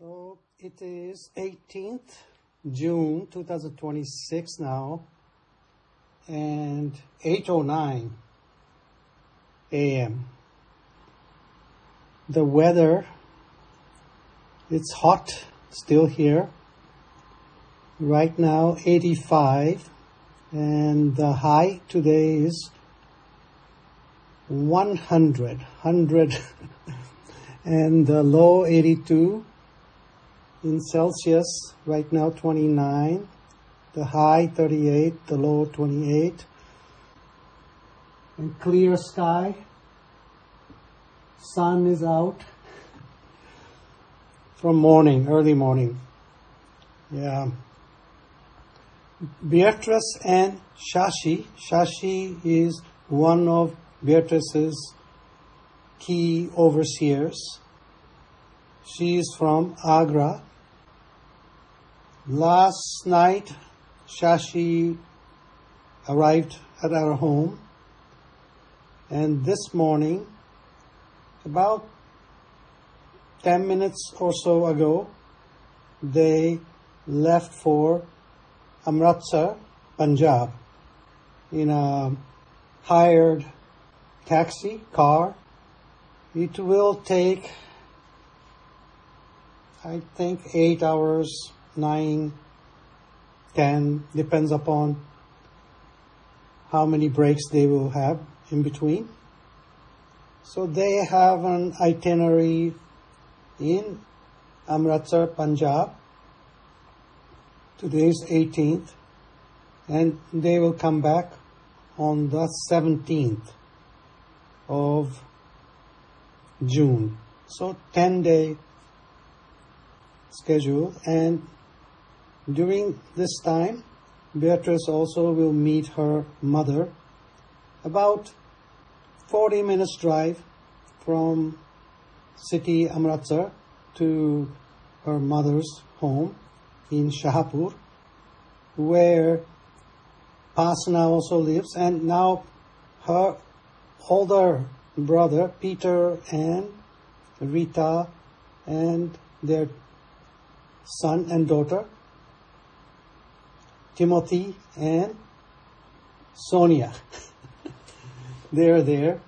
So it is 18th June 2026 now, and 8:09 a.m. The weather, it's hot still here. Right now 85, and the high today is 100 and the low 82 in Celsius. Right now 29, the high 38, the low 28, and clear sky. Sun is out from early morning. Yeah. Beatrice and Shashi. Shashi is one of Beatrice's key overseers. She is from Agra. Last night, Shashi arrived at our home, and this morning, about 10 minutes or so ago, they left for Amritsar, Punjab, in a hired taxi car. It will take, I think, 8 hours, 9, 10, depends upon how many breaks they will have in between. So they have an itinerary in Amritsar, Punjab. Today is 18th, and they will come back on the 17th of June. So 10-day schedule, and during this time, Beatrice also will meet her mother about 40 minutes drive from city Amritsar to her mother's home in Shahpur, where Pasna also lives, and now her older brother Peter and Rita and their son and daughter Timothy and Sonia they are there.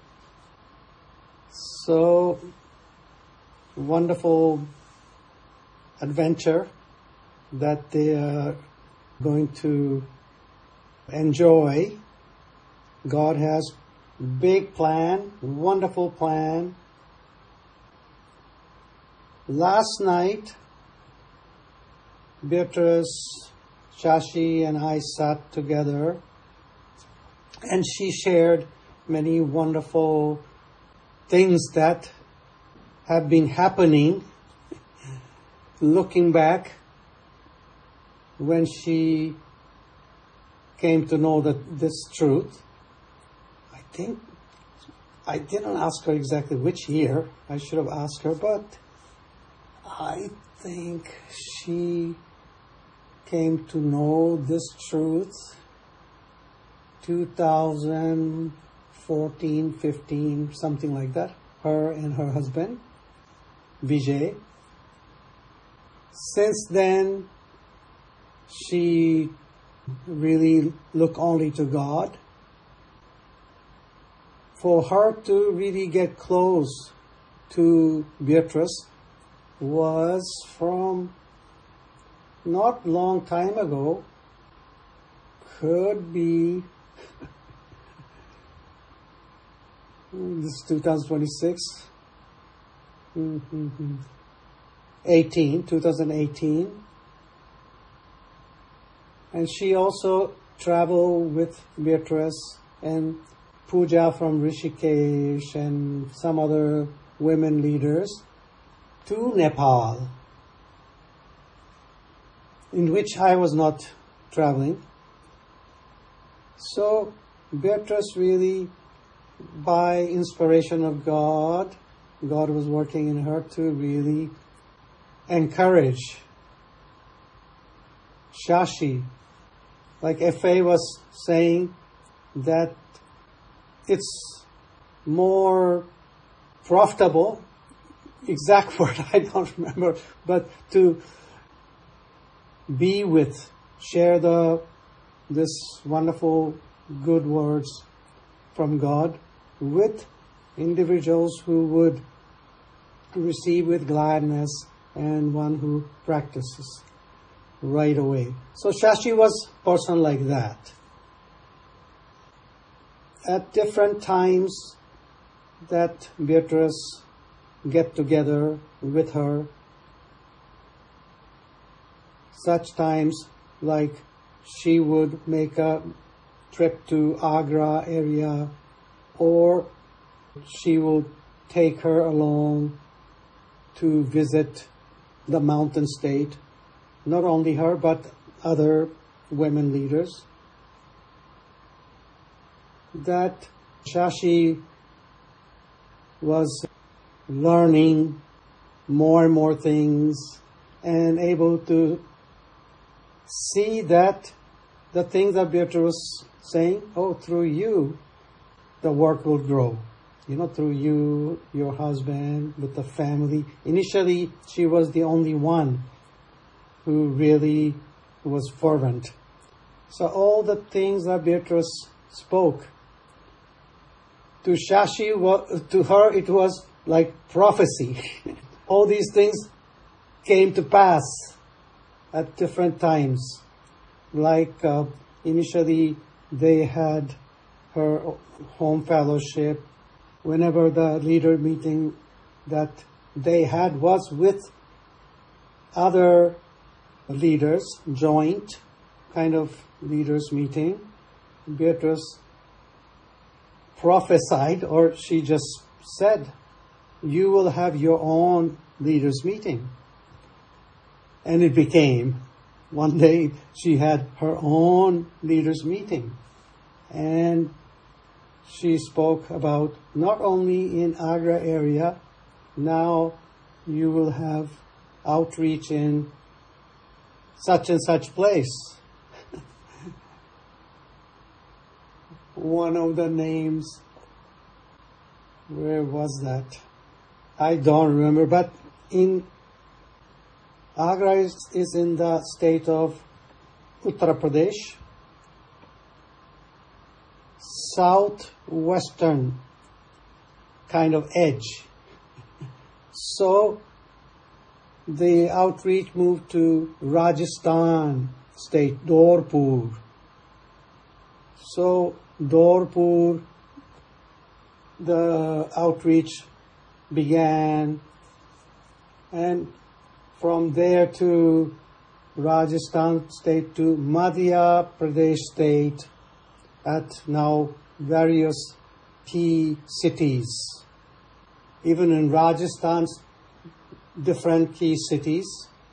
So wonderful adventure that they are going to enjoy. God has big plan, wonderful plan. Last night, Beatrice, Shashi and I sat together, and she shared many wonderful things that have been happening. Looking back, when she came to know this truth, I think I didn't ask her exactly which year. I should have asked her, but I think she came to know this truth 2014, 15, something like that. Her and her husband, Vijay. Since then, she really looked only to God. For her to really get close to Beatrice was from not long time ago. Could be this is 2026, 2018. And she also traveled with Beatrice and Pooja from Rishikesh and some other women leaders to Nepal, in which I was not traveling. So Beatrice really, by inspiration of God was working in her to really encourage Shashi. Like F.A. was saying, that it's more profitable exact word I don't remember, but to be with, share this wonderful good words from God with individuals who would receive with gladness and one who practices right away. So Shashi was a person like that. At different times that Beatrice get together with her, such times like she would make a trip to Agra area, or she would take her along to visit the mountain state. Not only her, but other women leaders. That Shashi was learning more and more things and able to see that the things that Beatrice was saying, through you, the work will grow. Through you, your husband, with the family. Initially, she was the only one who really was fervent. So all the things that Beatrice spoke, to Shashi, to her, it was like prophecy. All these things came to pass at different times. Like initially they had her home fellowship. Whenever the leader meeting that they had was with other leaders, joint kind of leaders meeting, Beatrice prophesied, or she just said, you will have your own leaders meeting. And it became, one day she had her own leaders meeting. And she spoke about not only in Agra area, now you will have outreach in such and such place. One of the names, where was that? I don't remember, but in Agra is in the state of Uttar Pradesh, southwestern kind of edge. So the outreach moved to Rajasthan state, Dorpur. So Dorpur, the outreach began, and from there to Rajasthan state to Madhya Pradesh state, at now various key cities. Even in Rajasthan, different key cities,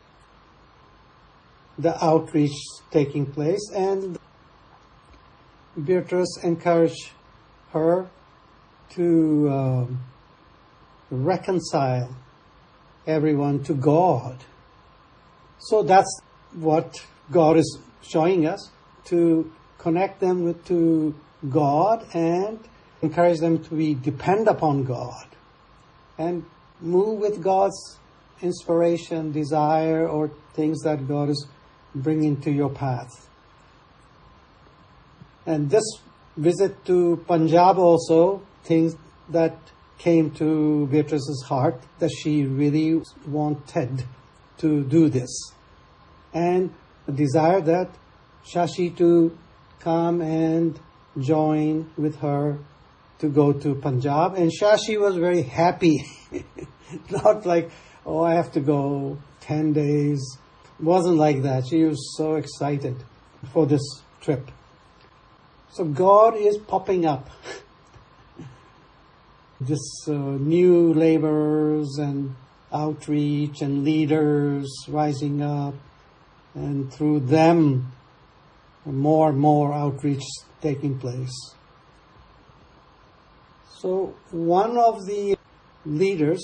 the outreach taking place, and Beatrice encouraged her to reconcile everyone to God. So that's what God is showing us, to connect them to God and encourage them to be depend upon God and move with God's inspiration, desire, or things that God is bringing to your path. And this visit to Punjab also, things that came to Beatrice's heart, that she really wanted to do this. And a desire that Shashi to come and join with her to go to Punjab. And Shashi was very happy. Not like, I have to go 10 days. It wasn't like that. She was so excited for this trip. So God is popping up. This new laborers and outreach and leaders rising up. And through them, more and more outreach taking place. So one of the leaders,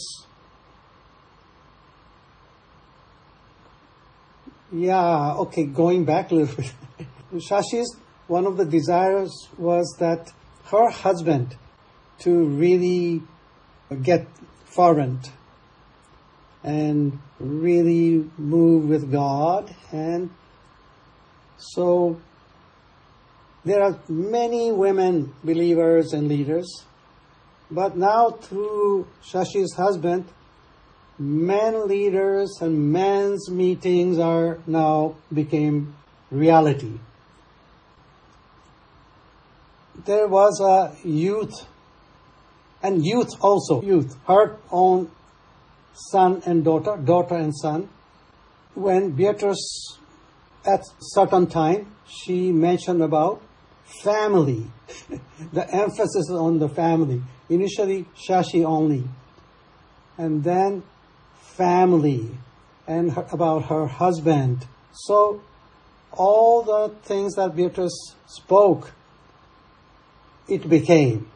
going back a little bit. Shashi's, one of the desires was that her husband to really get fervent and really move with God. And so there are many women believers and leaders, but now through Shashi's husband, men leaders and men's meetings are now became reality. There was a youth, and youth, her own son and daughter and son. When Beatrice, at certain time, she mentioned about family, the emphasis on the family. Initially, Shashi only, and then family, and about her husband. So all the things that Beatrice spoke, it became.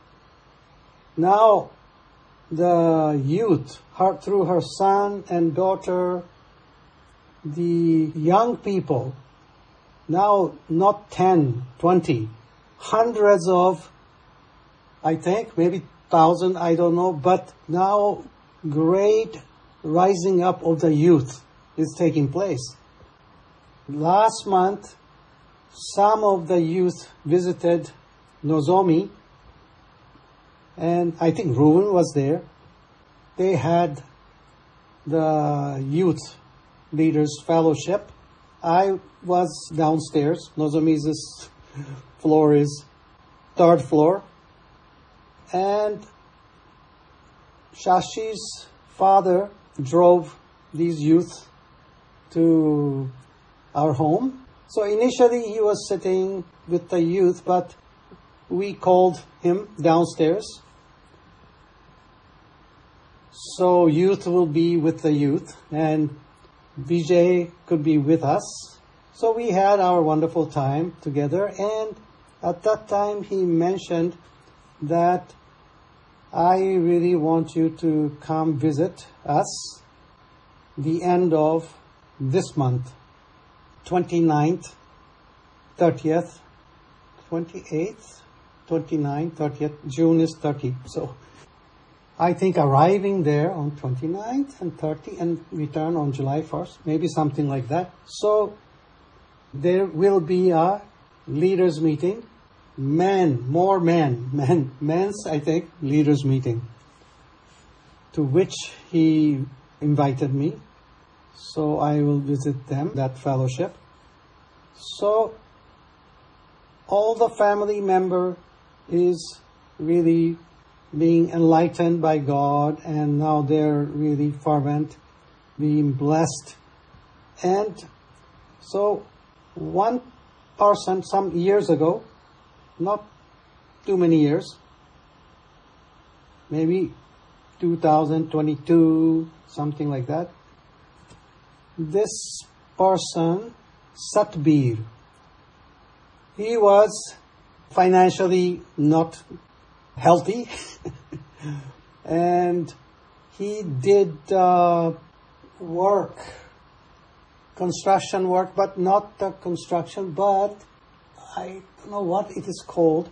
Now the youth, through her son and daughter, the young people, now not 10, 20, hundreds of, I think, maybe 1,000, I don't know, but now great rising up of the youth is taking place. Last month, some of the youth visited Nozomi, and I think Ruben was there. They had the youth leaders fellowship. I was downstairs. Nozomi's floor is 3rd floor. And Shashi's father drove these youth to our home. So initially he was sitting with the youth, but we called him downstairs. So youth will be with the youth, and Vijay could be with us. So we had our wonderful time together, and at that time he mentioned that I really want you to come visit us the end of this month, 29th, 30th, 28th, 29th, 30th, June is 30. So I think arriving there on 29th and 30 and return on July 1st, maybe something like that. So there will be a leaders meeting, men's, I think, leaders meeting, to which he invited me. So I will visit them, that fellowship. So all the family member is really being enlightened by God, and now they're really fervent, being blessed. And so one person some years ago, not too many years, maybe 2022, something like that, this person, Satbir, he was financially not healthy and he did construction work, but not the construction, but I don't know what it is called.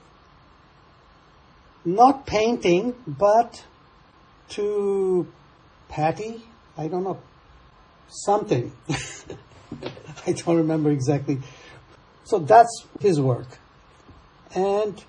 Not painting, but to patty, I don't know, something. I don't remember exactly. So that's his work. And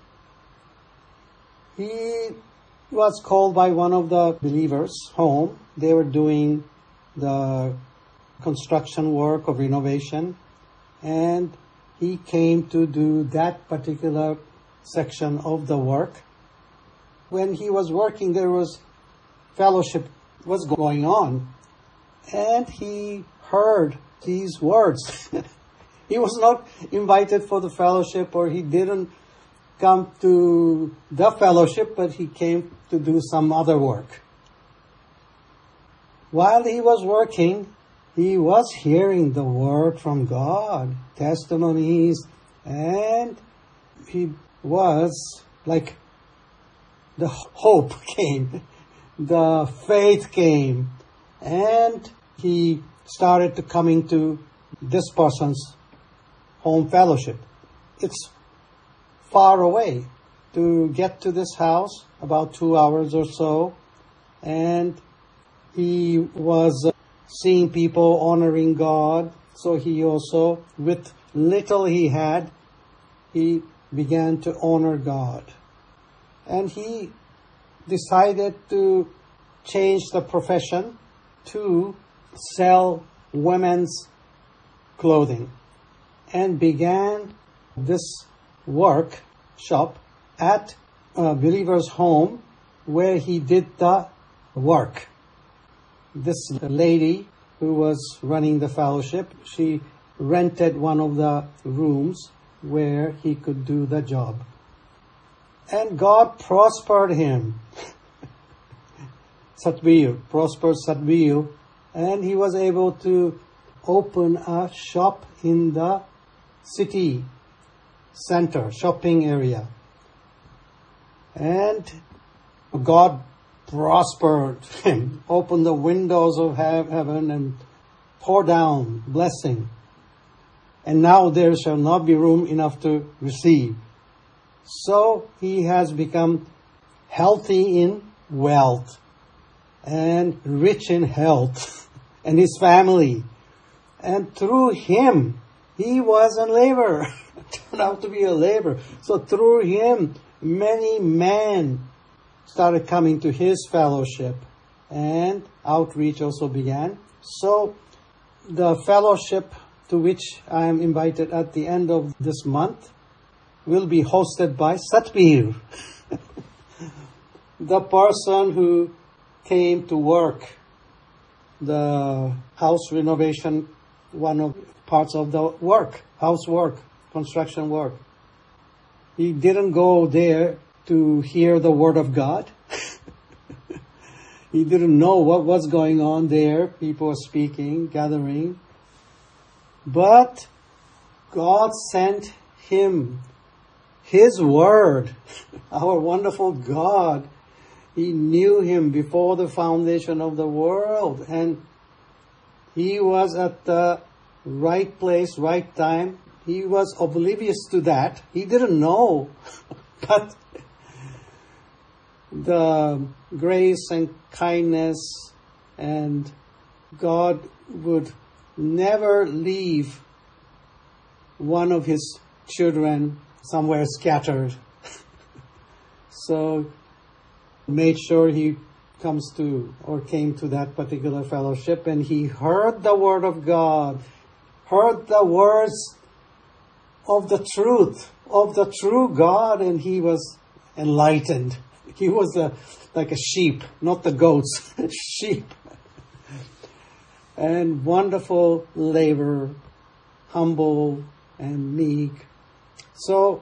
he was called by one of the believers home. They were doing the construction work of renovation, and he came to do that particular section of the work. When he was working, there was fellowship was going on, and he heard these words. He was not invited for the fellowship, or he didn't come to the fellowship, but he came to do some other work. While he was working, he was hearing the word from God, testimonies, and he was like, the hope came, the faith came, and he started to coming to this person's home fellowship. It's far away to get to this house, about 2 hours or so, and he was seeing people honoring God. So he also, with little he had, he began to honor God. And he decided to change the profession to sell women's clothing, and began this workshop at a believer's home where he did the work. This lady who was running the fellowship, she rented one of the rooms where he could do the job. And God prospered him. Prospered Satbir, and he was able to open a shop in the city center, shopping area. And God prospered him, opened the windows of heaven and poured down blessing. And now there shall not be room enough to receive. So he has become healthy in wealth and rich in health, and his family. And through him, he was a laborer, turned out to be a laborer. So through him, many men started coming to his fellowship, and outreach also began. So the fellowship to which I am invited at the end of this month will be hosted by Satbir, the person who came to work the house renovation, one of parts of the work, housework, construction work. He didn't go there to hear the word of God. He didn't know what was going on there. People were speaking, gathering. But God sent him His word, our wonderful God. He knew him before the foundation of the world, and he was at the right place, right time. He was oblivious to that. He didn't know. But the grace and kindness, and God would never leave one of his children somewhere scattered. So made sure he came to that particular fellowship, and he heard the word of God, heard the words of the truth, of the true God, and he was enlightened. He was like a sheep, not the goats, sheep. And wonderful laborer, humble and meek. So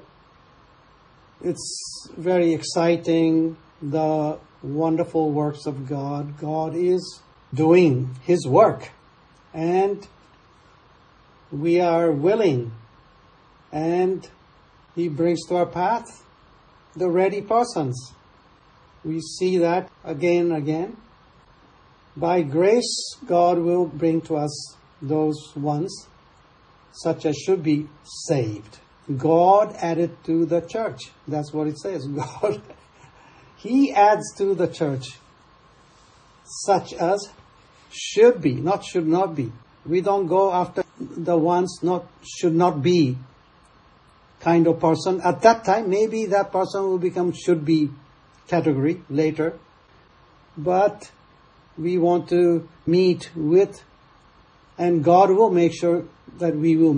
it's very exciting, the wonderful works of God. God is doing His work, and we are willing, and He brings to our path the ready persons. We see that again and again. By grace, God will bring to us those ones such as should be saved. God added to the church. That's what it says. God, He adds to the church such as should be, not should not be. We don't go after the ones should not be kind of person. At that time, maybe that person will become should be category later. But we want to meet with, and God will make sure that we will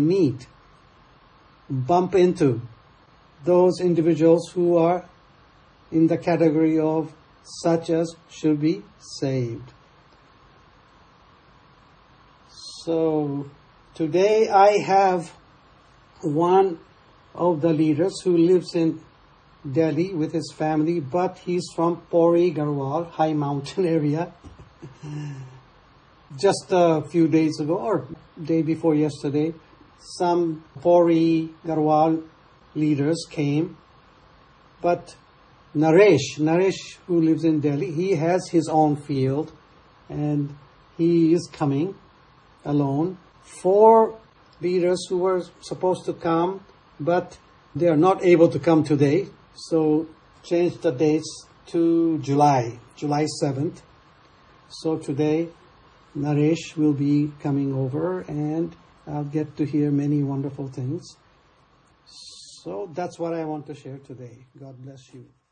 bump into those individuals who are in the category of such as should be saved. So today I have one of the leaders who lives in Delhi with his family, but he's from Pauri Garhwal, high mountain area. Just a few days ago, or day before yesterday, some Pauri Garhwal leaders came, but Naresh, who lives in Delhi, he has his own field, and he is coming alone. 4 leaders who were supposed to come, but they are not able to come today, so changed the dates to July 7th. So today, Naresh will be coming over and I'll get to hear many wonderful things. So that's what I want to share today. God bless you.